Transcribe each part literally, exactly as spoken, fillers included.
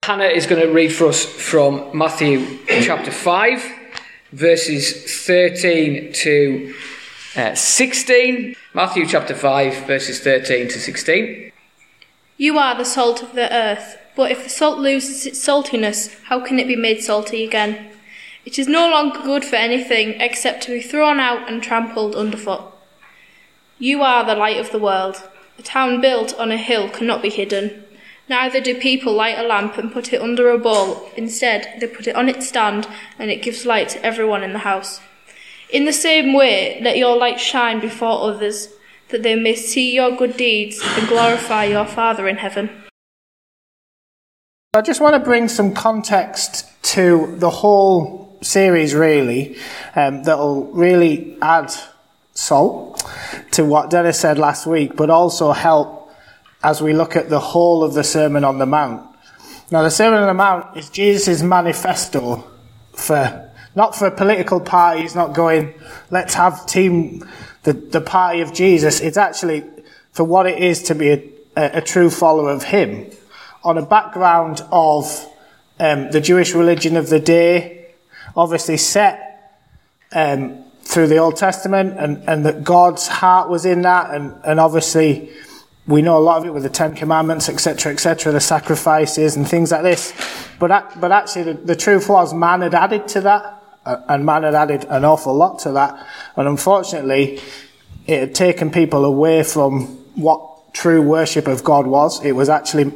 Hannah is going to read for us from Matthew chapter five, verses thirteen to uh, sixteen. Matthew chapter five, verses thirteen to sixteen. You are the salt of the earth, but if the salt loses its saltiness, how can it be made salty again? It is no longer good for anything except to be thrown out and trampled underfoot. You are the light of the world. A town built on a hill cannot be hidden. Neither do people light a lamp and put it under a bowl. Instead, they put it on its stand, and it gives light to everyone in the house. In the same way, let your light shine before others, that they may see your good deeds and glorify your Father in heaven. I just want to bring some context to the whole series, really, um, that'll really add salt to what Dennis said last week, but also help as we look at the whole of the Sermon on the Mount. Now, the Sermon on the Mount is Jesus' manifesto for, not for a political party. He's not going, let's have team, the, the party of Jesus. It's actually for what it is to be a, a, a true follower of him on a background of um, the Jewish religion of the day, obviously set um, through the Old Testament, and, and that God's heart was in that, and, and obviously we know a lot of it with the Ten Commandments, et cetera, et cetera, the sacrifices and things like this. But but actually, the, the truth was, man had added to that, and man had added an awful lot to that. And unfortunately, it had taken people away from what true worship of God was. It was actually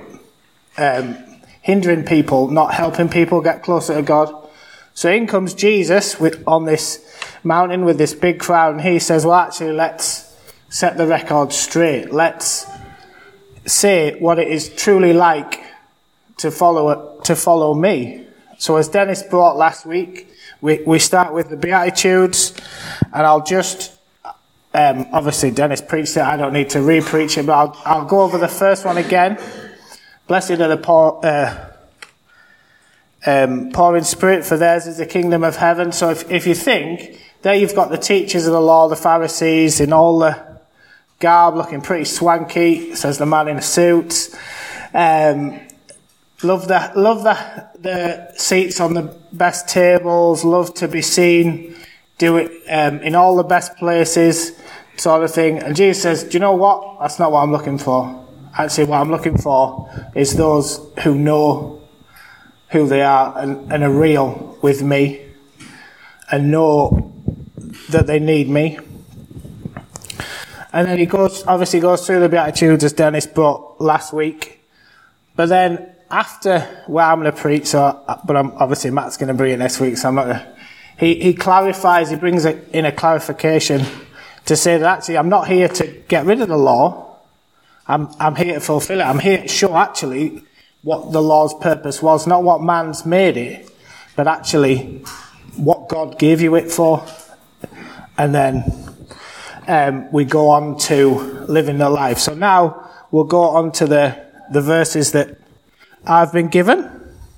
um, hindering people, not helping people get closer to God. So in comes Jesus with, on this mountain with this big crowd, and he says, well, actually, let's set the record straight. Let's say what it is truly like to follow to follow me. So as Dennis brought last week, we, we start with the Beatitudes, and I'll just, um, obviously Dennis preached it, I don't need to re-preach it, but I'll, I'll go over the first one again. Blessed are the poor, uh, um, poor in spirit, for theirs is the kingdom of heaven. So if, if you think, there you've got the teachers of the law, the Pharisees, in all the garb, looking pretty swanky, says the man in a suit. Um, love the love the the seats on the best tables. Love to be seen. Do it um, in all the best places, sort of thing. And Jesus says, "Do you know what? That's not what I'm looking for. Actually, what I'm looking for is those who know who they are and, and are real with me, and know that they need me." And then he goes, obviously goes through the Beatitudes as Dennis brought last week. But then after where I'm going to preach, so, but I'm, obviously Matt's going to bring it next week, so I'm not going to, he, he clarifies, he brings it in a clarification to say that actually I'm not here to get rid of the law. I'm, I'm here to fulfill it. I'm here to show actually what the law's purpose was, not what man's made it, but actually what God gave you it for. And then Um, we go on to living the life. So now we'll go on to the, the verses that I've been given.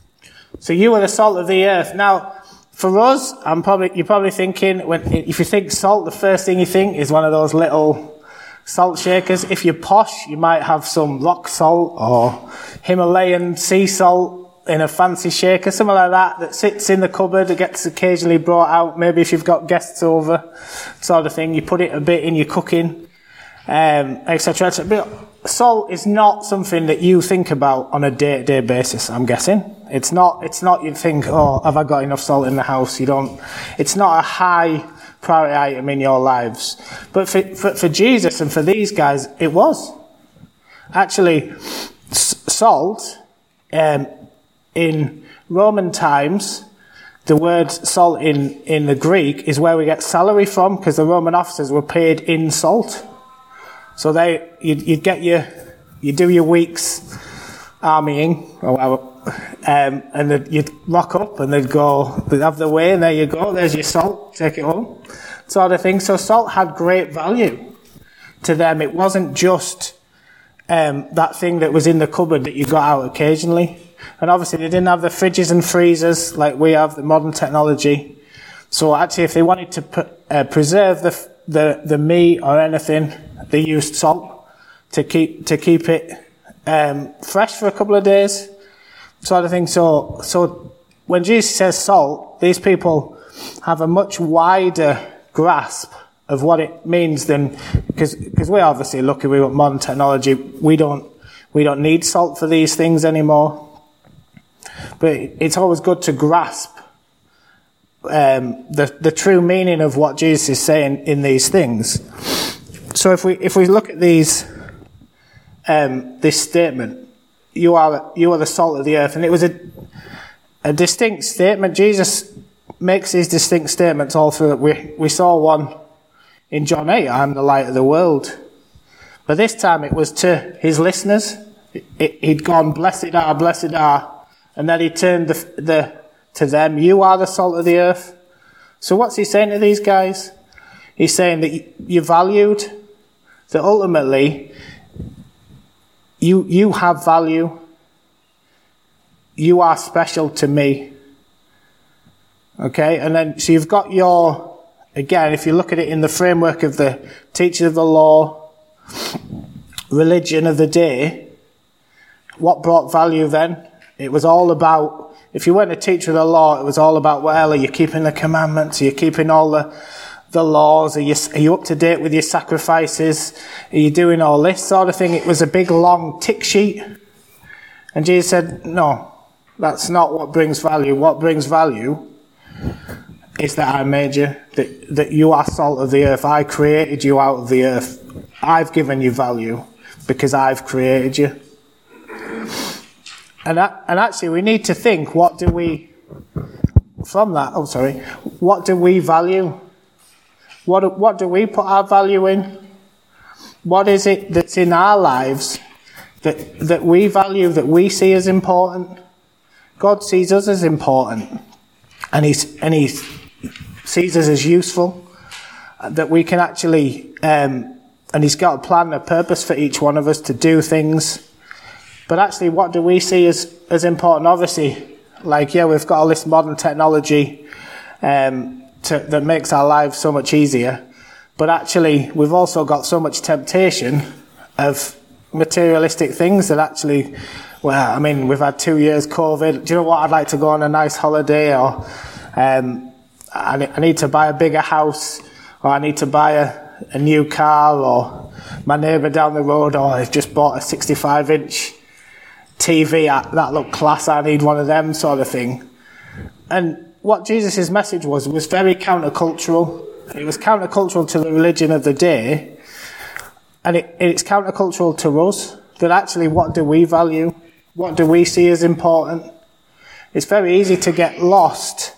So you are the salt of the earth. Now, for us, I'm probably you're probably thinking, when if you think salt, the first thing you think is one of those little salt shakers. If you're posh, you might have some rock salt or Himalayan sea salt in a fancy shaker, something like that, that sits in the cupboard, that gets occasionally brought out, maybe if you've got guests over, sort of thing. You put it a bit in your cooking, um, et cetera, et cetera. But salt is not something that you think about on a day-to-day basis, I'm guessing. It's not, it's not you think, oh, have I got enough salt in the house? You don't, it's not a high priority item in your lives. But for, for, for Jesus and for these guys, it was. Actually, s- salt, um, in Roman times, the word salt in, in the Greek is where we get salary from, because the Roman officers were paid in salt. So they, you'd, you'd get your, you do your week's armying, or whatever, um, and then you'd rock up and they'd go, they'd have the way, and there you go, there's your salt, take it home, sort of thing. So salt had great value to them. It wasn't just um, that thing that was in the cupboard that you got out occasionally. And obviously they didn't have the fridges and freezers like we have, the modern technology. So actually, if they wanted to put, uh, preserve the, the the meat or anything, they used salt to keep to keep it um, fresh for a couple of days. sort of thing. So, so when Jesus says salt, these people have a much wider grasp of what it means than, because because we're obviously lucky we got modern technology. We don't we don't need salt for these things anymore. But it's always good to grasp um, the the true meaning of what Jesus is saying in these things. So if we if we look at these um, this statement, you are you are the salt of the earth, and it was a a distinct statement. Jesus makes these distinct statements all through it. We we saw one in John eight, I'm the light of the world. But this time it was to his listeners. It, it, he'd gone, blessed are, blessed are, and then he turned the, the to them, you are the salt of the earth. So what's he saying to these guys? He's saying that you're valued, that ultimately you you have value. You are special to me. Okay, and then so you've got your, again, if you look at it in the framework of the teachers of the law, religion of the day, what brought value then? It was all about, if you weren't a teacher of the law, it was all about, well, are you keeping the commandments? Are you keeping all the the laws? Are you, are you up to date with your sacrifices? Are you doing all this sort of thing? It was a big, long tick sheet. And Jesus said, no, that's not what brings value. What brings value is that I made you, that, that you are salt of the earth. I created you out of the earth. I've given you value because I've created you. And that, and actually we need to think, what do we, from that, oh sorry, what do we value? What, what do we put our value in? What is it that's in our lives that, that we value, that we see as important? God sees us as important. And he's, and he sees us as useful, that we can actually, um, and he's got a plan, a purpose for each one of us to do things. But actually, what do we see as, as important? Obviously, like, yeah, we've got all this modern technology um, to, that makes our lives so much easier. But actually, we've also got so much temptation of materialistic things that actually, well, I mean, we've had two years COVID. Do you know what? I'd like to go on a nice holiday, or um, I, I need to buy a bigger house, or I need to buy a, a new car, or my neighbour down the road, or I've just bought a sixty-five inch T V. That looked class. I need one of them, sort of thing. And what Jesus' message was, was very countercultural. It was countercultural to the religion of the day. And it, it's countercultural to us, that actually what do we value? What do we see as important? It's very easy to get lost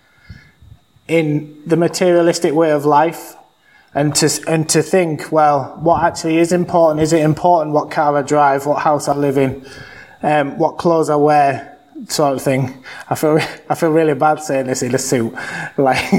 in the materialistic way of life and to and to think, well, what actually is important? Is it important what car I drive, what house I live in, um, what clothes I wear, sort of thing? I feel I feel really bad saying this in a suit, like,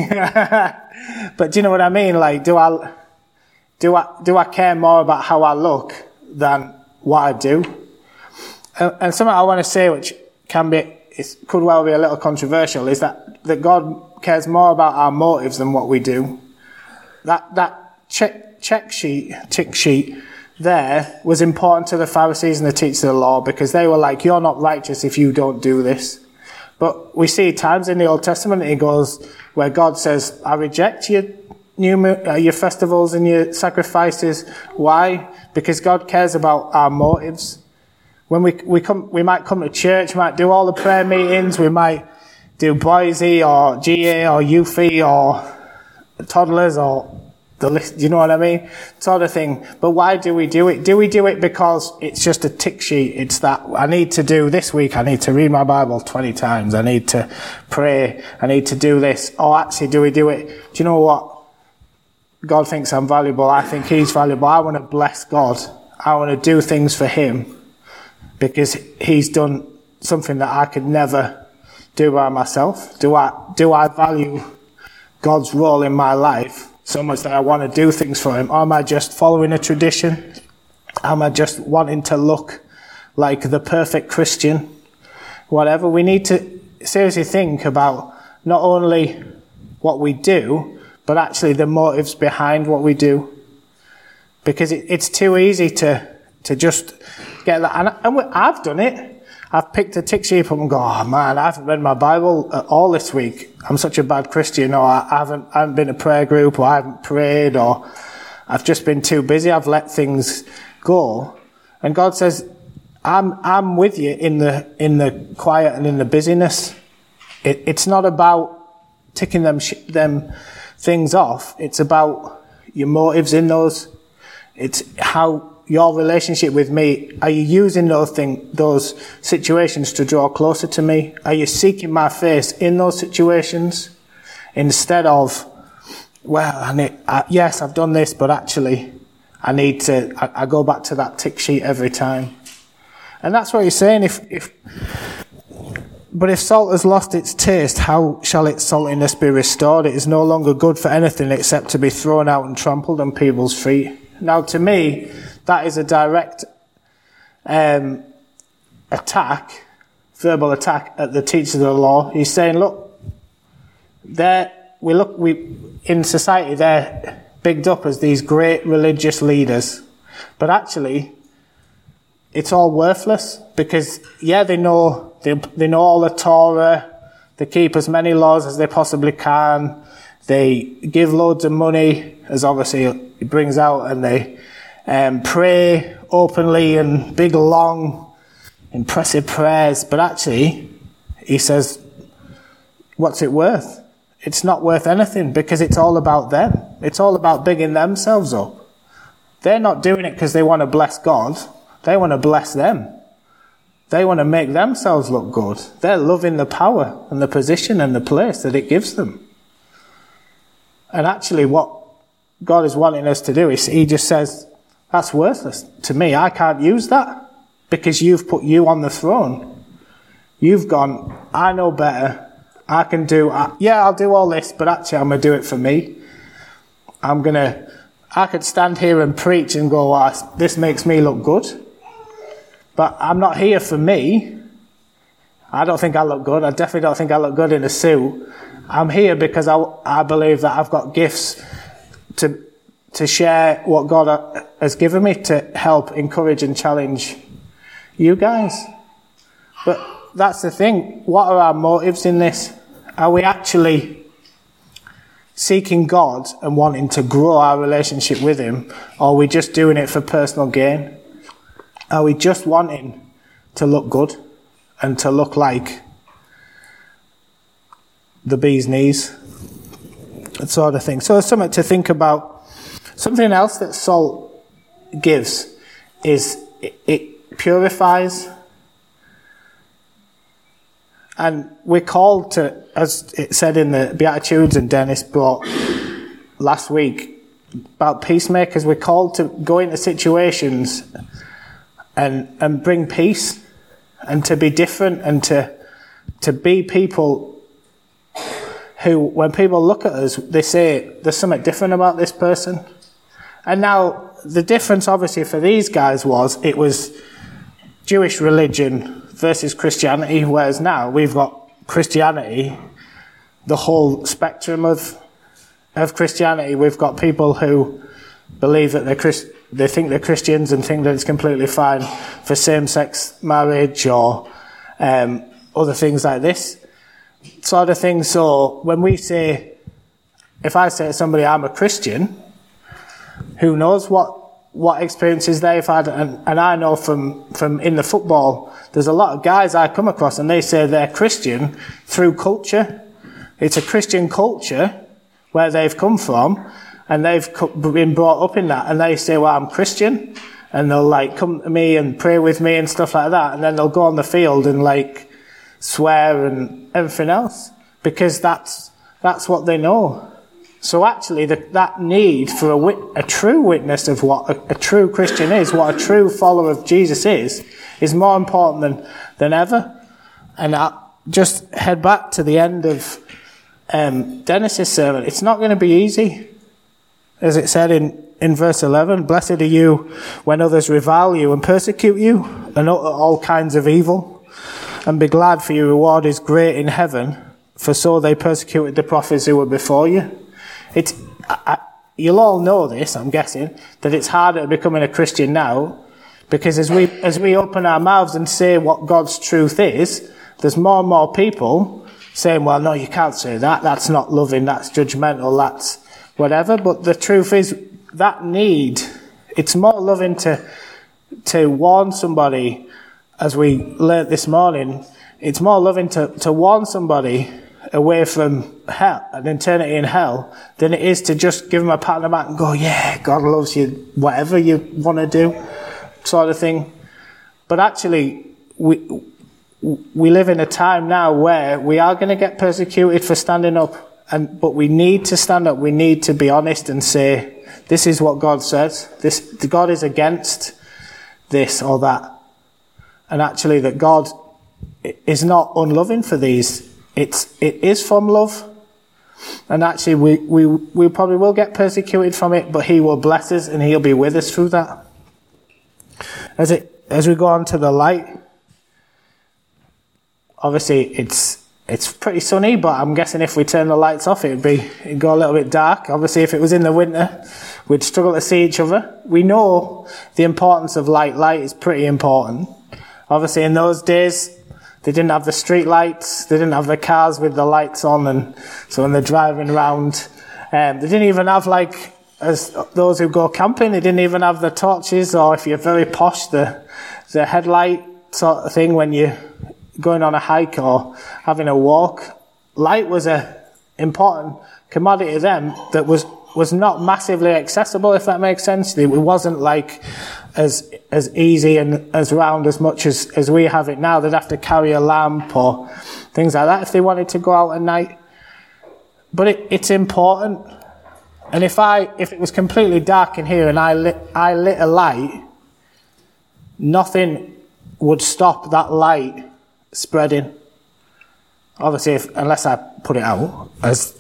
but do you know what I mean? Like, do I do I do I care more about how I look than what I do? And, and something I want to say, which can be, it could well be a little controversial, is that, that God cares more about our motives than what we do. That that check check sheet, tick sheet there was important to the Pharisees and the teachers of the law, because they were like, you're not righteous if you don't do this. But we see times in the Old Testament, it goes where God says, I reject your new uh, your festivals and your sacrifices. Why? Because God cares about our motives. When we we come, we might come to church, might do all the prayer meetings, we might do Boise or G A or U F I or toddlers or the list, you know what I mean? Sort of thing. But why do we do it? Do we do it because it's just a tick sheet? It's that I need to do this week, I need to read my Bible twenty times, I need to pray, I need to do this. Or actually, do we do it? Do you know what? God thinks I'm valuable, I think he's valuable. I want to bless God. I want to do things for him because he's done something that I could never do by myself. Do I, do I value God's role in my life so much that I want to do things for him? Or am I just following a tradition? Am I just wanting to look like the perfect Christian? Whatever. We need to seriously think about not only what we do, but actually the motives behind what we do. Because it, it's too easy to, to just get that. And, and I've done it. I've picked a tick sheet up and go, oh man, I haven't read my Bible at all this week. I'm such a bad Christian, or I haven't, I haven't been to prayer group, or I haven't prayed, or I've just been too busy. I've let things go. And God says, I'm, I'm with you in the, in the quiet and in the busyness. It, it's not about ticking them, sh- them things off. It's about your motives in those. It's how your relationship with me, are you using those thing, those situations to draw closer to me? Are you seeking my face in those situations? Instead of, well, I need, I, yes, I've done this, but actually, I need to, I, I go back to that tick sheet every time. And that's what he's saying. If, if, but if salt has lost its taste, how shall its saltiness be restored? It is no longer good for anything except to be thrown out and trampled on people's feet. Now, to me, that is a direct um, attack, verbal attack at the teachers of the law. He's saying, look, they're, we look, we, in society, they're bigged up as these great religious leaders. But actually, it's all worthless because, yeah, they know, they, they know all the Torah, they keep as many laws as they possibly can, they give loads of money, as obviously it brings out, and they um, pray openly and big, long, impressive prayers. But actually, he says, what's it worth? It's not worth anything because it's all about them. It's all about bigging themselves up. They're not doing it because they want to bless God. They want to bless them. They want to make themselves look good. They're loving the power and the position and the place that it gives them. And actually what God is wanting us to do is he just says, that's worthless to me. I can't use that because you've put you on the throne. You've gone, I know better. I can do, I, yeah, I'll do all this, but actually I'm going to do it for me. I'm going to, I could stand here and preach and go, oh, this makes me look good. But I'm not here for me. I don't think I look good. I definitely don't think I look good in a suit. I'm here because I, I believe that I've got gifts to to share what God has given me to help encourage and challenge you guys. But that's the thing. What are our motives in this? Are we actually seeking God and wanting to grow our relationship with him? Or are we just doing it for personal gain? Are we just wanting to look good and to look like the bee's knees? That sort of thing. So it's something to think about. Something else that salt gives is it, it purifies. And we're called to, as it said in the Beatitudes and Dennis brought last week about peacemakers, we're called to go into situations and and bring peace and to be different and to to be people who, when people look at us, they say, there's something different about this person. And now, the difference, obviously, for these guys was, it was Jewish religion versus Christianity, whereas now we've got Christianity, the whole spectrum of of Christianity. We've got people who believe that they're Christ, they think they're Christians and think that it's completely fine for same-sex marriage or um, other things like this sort of thing. So when we say, if I say to somebody, I'm a Christian, who knows what what experiences they've had, and, and I know from, from in the football, there's a lot of guys I come across and they say they're Christian through culture. It's a Christian culture where they've come from, and they've been brought up in that, and they say, well, I'm Christian, and they'll like come to me and pray with me and stuff like that, and then they'll go on the field and like swear and everything else, because that's that's what they know. So actually, the, that need for a, wit, a true witness of what a, a true Christian is, what a true follower of Jesus is, is more important than, than ever. And I just head back to the end of um, Dennis's sermon. It's not going to be easy. As it said in, in verse eleven, blessed are you when others revile you and persecute you and utter all kinds of evil. And be glad, for your reward is great in heaven, for so they persecuted the prophets who were before you. It's, I, I, you'll all know this, I'm guessing, that it's harder becoming a Christian now Because as we as we open our mouths and say what God's truth is, there's more and more people saying, well, no, you can't say that. That's not loving. That's judgmental. That's whatever. But the truth is that need, it's more loving to to warn somebody, as we learnt this morning, it's more loving to, to warn somebody away from hell, an eternity in hell, than it is to just give them a pat on the back and go, yeah, God loves you, whatever you want to do, sort of thing. But actually, we we live in a time now where we are going to get persecuted for standing up, and but we need to stand up. We need to be honest and say, this is what God says. This God is against this or that, and actually that God is not unloving for these. It's it is from love, and actually we we we probably will get persecuted from it, but He will bless us and He'll be with us through that. As it as we go on to the light, obviously it's it's pretty sunny, but I'm guessing if we turn the lights off, it'd be it'd go a little bit dark. Obviously, if it was in the winter, we'd struggle to see each other. We know the importance of light. Light is pretty important. Obviously, in those days, they didn't have the street lights. They didn't have the cars with the lights on, and so when they're driving around, um, they didn't even have, like, as those who go camping, they didn't even have the torches, or if you're very posh, the the headlight sort of thing when you're going on a hike or having a walk. Light was a important commodity to them that was was not massively accessible, if that makes sense. It wasn't like as as easy and as round as much as, as we have it now. They'd have to carry a lamp or things like that if they wanted to go out at night. But it, it's important. And if I if it was completely dark in here and I lit I lit a light, nothing would stop that light spreading. Obviously, if, unless I put it out. As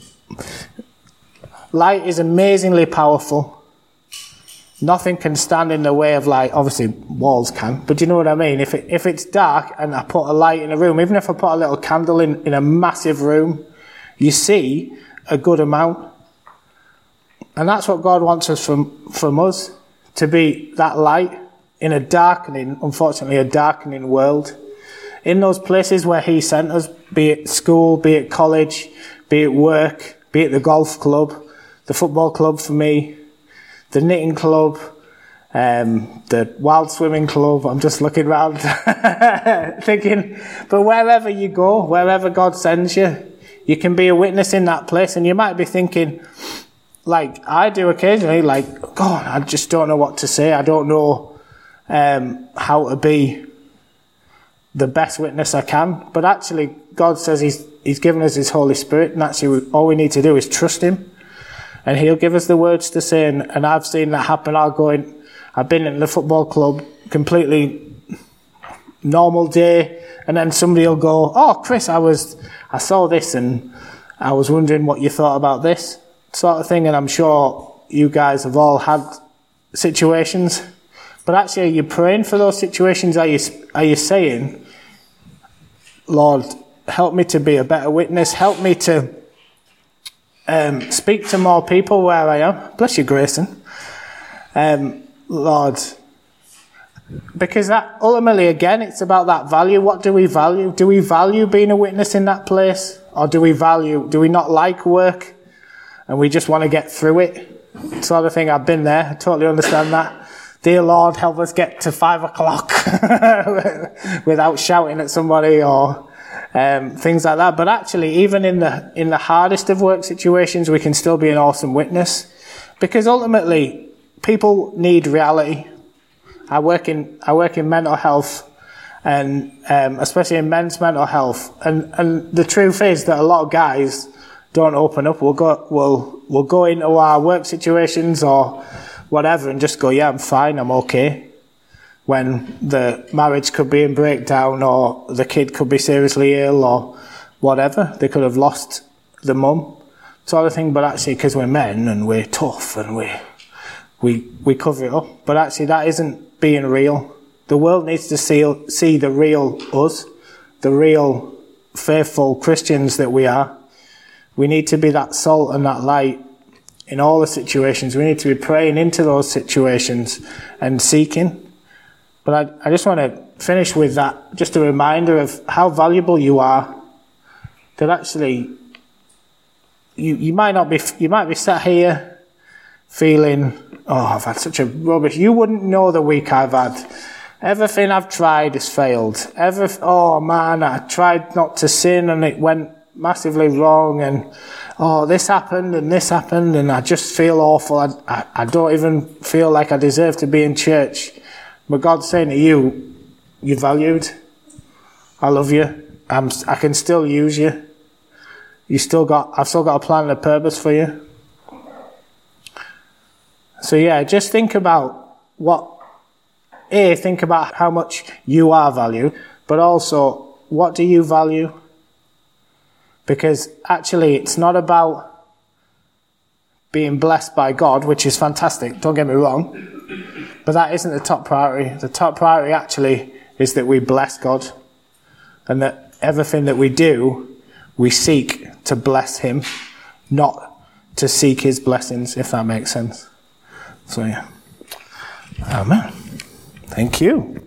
light is amazingly powerful. Nothing can stand in the way of light. Obviously, walls can, but do you know what I mean? If it, if it's dark and I put a light in a room, even if I put a little candle in, in a massive room, you see a good amount. And that's what God wants us from, from us, to be that light in a darkening, unfortunately, a darkening world. In those places where He sent us, be it school, be it college, be it work, be it the golf club, the football club for me, the knitting club, um, the wild swimming club. I'm just looking around thinking, but wherever you go, wherever God sends you, you can be a witness in that place. And you might be thinking, like I do occasionally, like, God, I just don't know what to say. I don't know um, how to be the best witness I can. But actually, God says He's He's given us His Holy Spirit, and actually all we need to do is trust Him, and He'll give us the words to say. And, and I've seen that happen. I'll go in, I've been in the football club, completely normal day, and then somebody will go, "Oh, Chris, I was, I saw this, and I was wondering what you thought about this," sort of thing. And I'm sure you guys have all had situations. But actually, are you praying for those situations? Are you are you saying, Lord, help me to be a better witness. Help me to um, speak to more people where I am. Bless you, Grayson. Um, Lord, because that ultimately, again, it's about that value. What do we value? Do we value being a witness in that place? Or do we value, do we not like work and we just want to get through it? Sort of thing. I've been there. I totally understand that. Dear Lord, help us get to five o'clock without shouting at somebody or um, things like that. But actually, even in the in the hardest of work situations, we can still be an awesome witness, because ultimately, people need reality. I work in I work in mental health, and um, especially in men's mental health. And and the truth is that a lot of guys don't open up. We'll go we'll we'll go into our work situations or whatever and just go, yeah, I'm fine, I'm okay. When the marriage could be in breakdown, or the kid could be seriously ill, or whatever. They could have lost the mum, sort of thing. But actually, because we're men and we're tough and we we we cover it up. But actually, that isn't being real. The world needs to see see the real us, the real faithful Christians that we are. We need to be that salt and that light in all the situations. We need to be praying into those situations and seeking. But I, I just want to finish with that, just a reminder of how valuable you are. That actually, you you might not be you might be sat here feeling, oh, I've had such a rubbish. You wouldn't know the week I've had. Everything I've tried has failed. Every oh man, I tried not to sin and it went massively wrong. And oh, this happened and this happened, and I just feel awful. I I, I don't even feel like I deserve to be in church. But God's saying to you, you're valued. I love you. I'm, I can still use you. You still got, I've still got a plan and a purpose for you. So yeah, just think about what, A, think about how much you are valued, but also, what do you value? Because actually, it's not about being blessed by God, which is fantastic, don't get me wrong. But that isn't the top priority. The top priority actually is that we bless God, and that everything that we do, we seek to bless him, not to seek his blessings, if that makes sense. So yeah. Amen. Thank you.